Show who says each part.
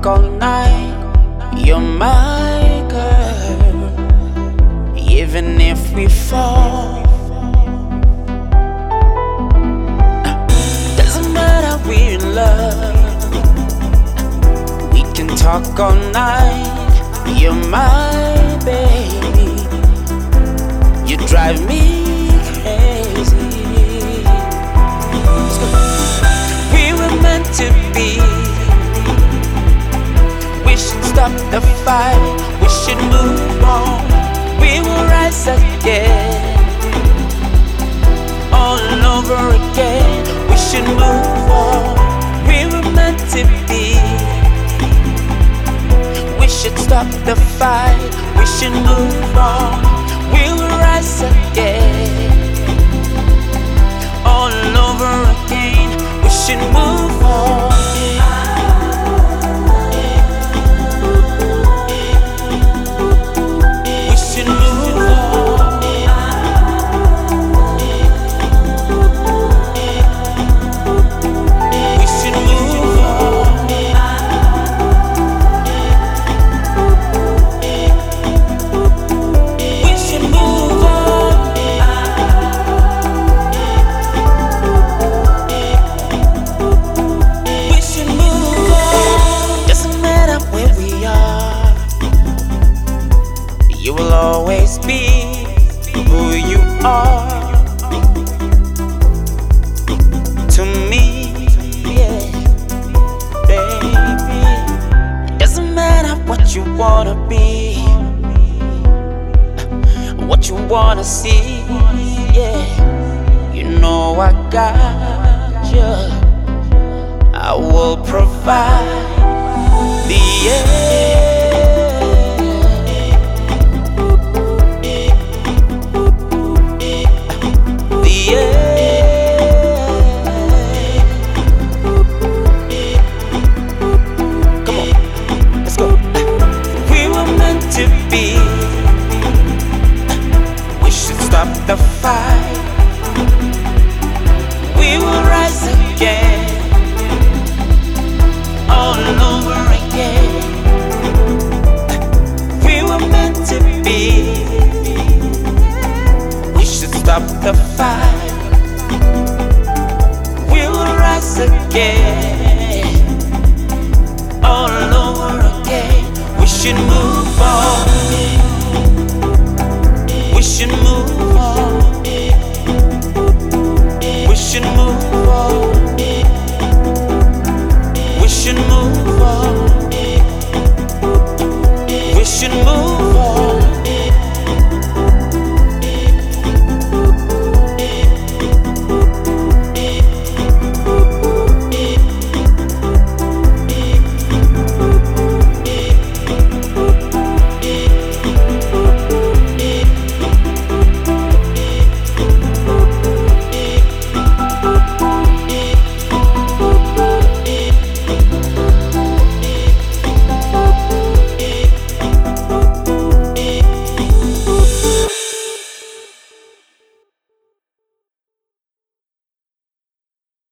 Speaker 1: talk all night. You're my girl, even if we fall. Doesn't matter, we're in love. We can talk all night. You're my baby. You drive me crazy. We were meant to be. We should stop the fight. We should move on. We will rise again, all over again. We should move on. We were meant to be. We should stop the fight. We should move on. We will rise again, all over again. We should move on. We should move on. We should move on. We should move on. We should move on. Doesn't matter where we are. You will always be who you are to me, yeah, baby. It doesn't matter what you wanna be, what you wanna see, yeah. You know I got you. I will provide the air. To be, we should stop the fight. We will rise again, all over again. We were meant to be. We should stop the fight. We will rise again, all over again. We should move on. We should move on.